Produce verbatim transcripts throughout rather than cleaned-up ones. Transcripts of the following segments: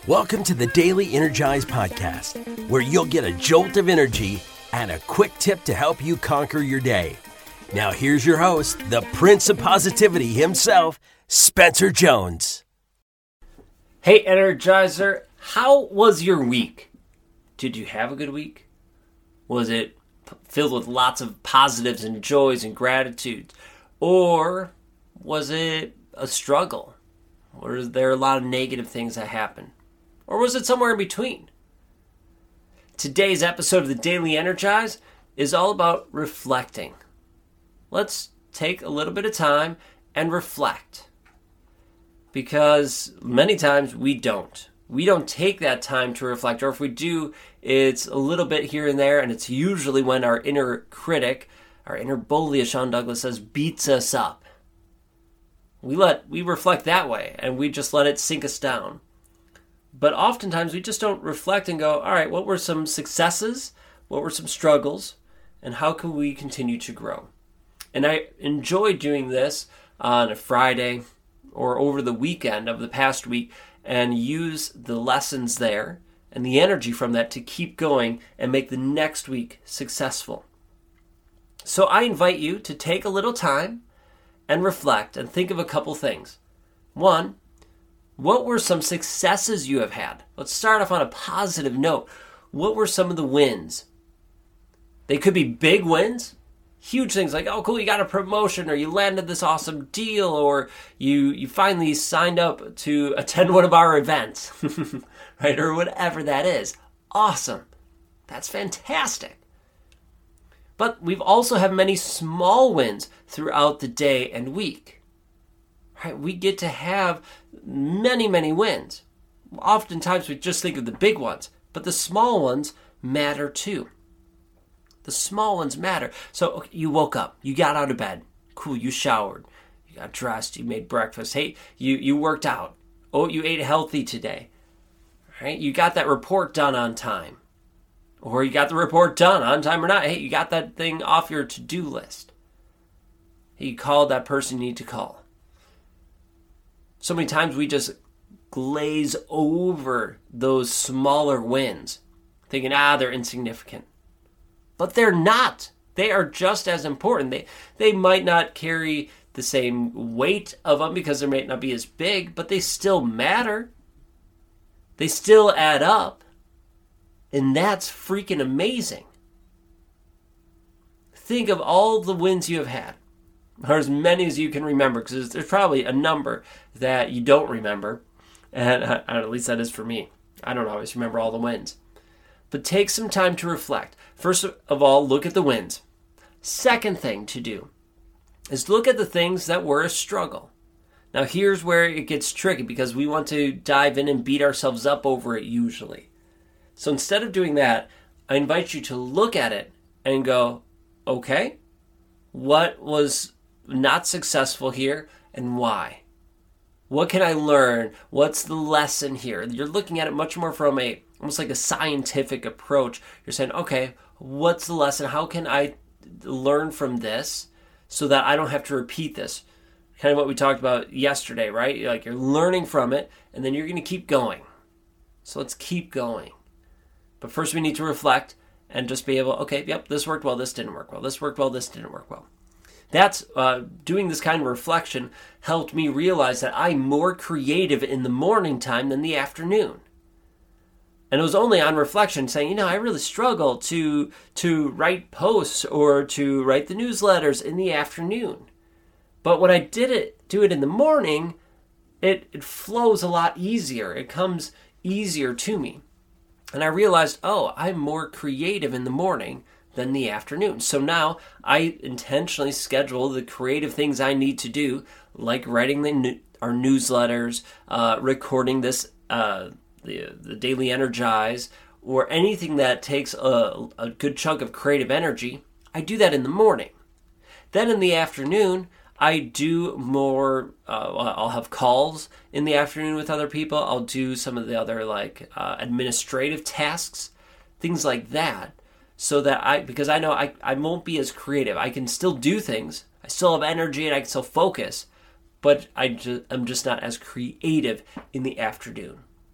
Welcome to the Daily Energize Podcast, where you'll get a jolt of energy and a quick tip to help you conquer your day. Now here's your host, the Prince of Positivity himself, Spencer Jones. Hey Energizer, how was your week? Did you have a good week? Was it filled with lots of positives and joys and gratitudes? Or was it a struggle? Or is there a lot of negative things that happened? Or was it somewhere in between? Today's episode of the Daily Energize is all about reflecting. Let's take a little bit of time and reflect. Because many times we don't. We don't take that time to reflect. Or if we do, it's a little bit here and there. And it's usually when our inner critic, our inner bully, as Sean Douglas says, beats us up. We let we reflect that way. And we just let it sink us down. But oftentimes we just don't reflect and go, all right, what were some successes? What were some struggles? And how can we continue to grow? And I enjoy doing this on a Friday or over the weekend of the past week and use the lessons there and the energy from that to keep going and make the next week successful. So I invite you to take a little time and reflect and think of a couple things. One, what were some successes you have had? Let's start off on a positive note. What were some of the wins? They could be big wins, huge things like, oh, cool, you got a promotion, or you landed this awesome deal, or you, you finally signed up to attend one of our events, right? Or whatever that is. Awesome. That's fantastic. But we've also have many small wins throughout the day and week. Right, we get to have many, many wins. Oftentimes we just think of the big ones, but the small ones matter too. The small ones matter. So okay, you woke up, you got out of bed, cool, you showered, you got dressed, you made breakfast, hey, you, you worked out, oh, you ate healthy today, right? You got that report done on time, or you got the report done on time or not. Hey, you got that thing off your to-do list. Hey, you called that person you need to call. So many times we just glaze over those smaller wins, thinking, ah, they're insignificant. But they're not. They are just as important. They they might not carry the same weight of them because they might not be as big, but they still matter. They still add up. And that's freaking amazing. Think of all the wins you have had. Or as many as you can remember, because there's probably a number that you don't remember. And uh, at least that is for me. I don't always remember all the wins. But take some time to reflect. First of all, look at the wins. Second thing to do is look at the things that were a struggle. Now here's where it gets tricky, because we want to dive in and beat ourselves up over it usually. So instead of doing that, I invite you to look at it and go, okay, what was not successful here and why? What can I learn? What's the lesson here? You're looking at it much more from a almost like a scientific approach. You're saying, okay, what's the lesson? How can I learn from this so that I don't have to repeat this? Kind of what we talked about yesterday, right? You're like you're learning from it, and then you're going to keep going. So let's keep going. But first we need to reflect and just be able, okay, yep, this worked well, this didn't work well. This worked well, this didn't work well. That's, uh, doing this kind of reflection helped me realize that I'm more creative in the morning time than the afternoon. And it was only on reflection saying, you know, I really struggle to to write posts or to write the newsletters in the afternoon. But when I did it, do it in the morning, it, it flows a lot easier. It comes easier to me. And I realized, oh, I'm more creative in the morning than the afternoon. So now I intentionally schedule the creative things I need to do, like writing the our newsletters, uh, recording this, uh, the the Daily Energize, or anything that takes a, a good chunk of creative energy. I do that in the morning. Then in the afternoon, I do more, uh, I'll have calls in the afternoon with other people. I'll do some of the other like uh, administrative tasks, things like that. So that I, because I know I, I won't be as creative. I can still do things. I still have energy and I can still focus. But I just, I'm just not as creative in the afternoon.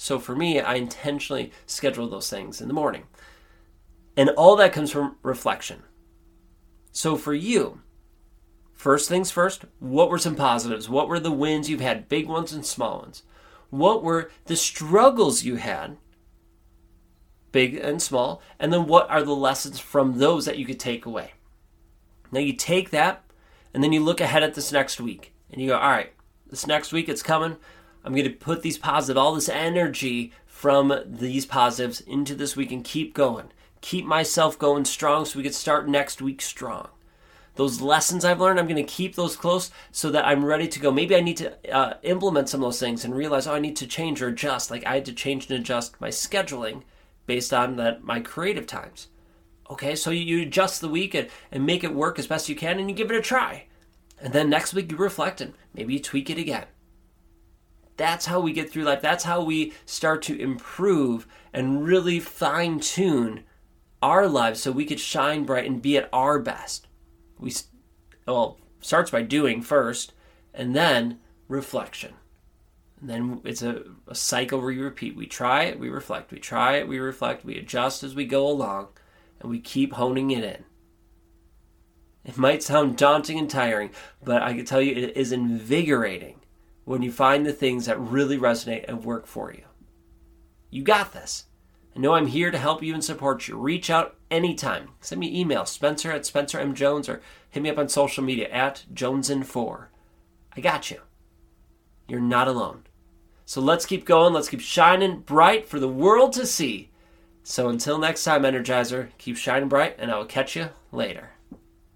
So for me, I intentionally schedule those things in the morning. And all that comes from reflection. So for you, first things first, what were some positives? What were the wins you've had, big ones and small ones? What were the struggles you had, big and small? And then what are the lessons from those that you could take away? Now you take that, and then you look ahead at this next week. And you go, all right, this next week it's coming. I'm going to put these positive, all this energy from these positives into this week and keep going. Keep myself going strong so we can start next week strong. Those lessons I've learned, I'm going to keep those close so that I'm ready to go. Maybe I need to uh, implement some of those things and realize, oh, I need to change or adjust. Like I had to change and adjust my scheduling based on that my creative times. Okay, so you adjust the week and, and make it work as best you can and you give it a try. And then next week you reflect and maybe you tweak it again. That's how we get through life. That's how we start to improve and really fine-tune our lives so we could shine bright and be at our best. We, well, starts by doing first, and then reflection. And then it's a, a cycle where we repeat. We try it, we reflect. We try it, we reflect. We adjust as we go along, and we keep honing it in. It might sound daunting and tiring, but I can tell you it is invigorating when you find the things that really resonate and work for you. You got this. I know I'm here to help you and support you. Reach out anytime. Send me an email, Spencer at Spencer M. Jones, or hit me up on social media at Jonesin four. I got you. You're not alone. So let's keep going. Let's keep shining bright for the world to see. So until next time, Energizer, keep shining bright, and I will catch you later.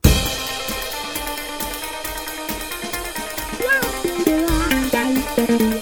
Thank you.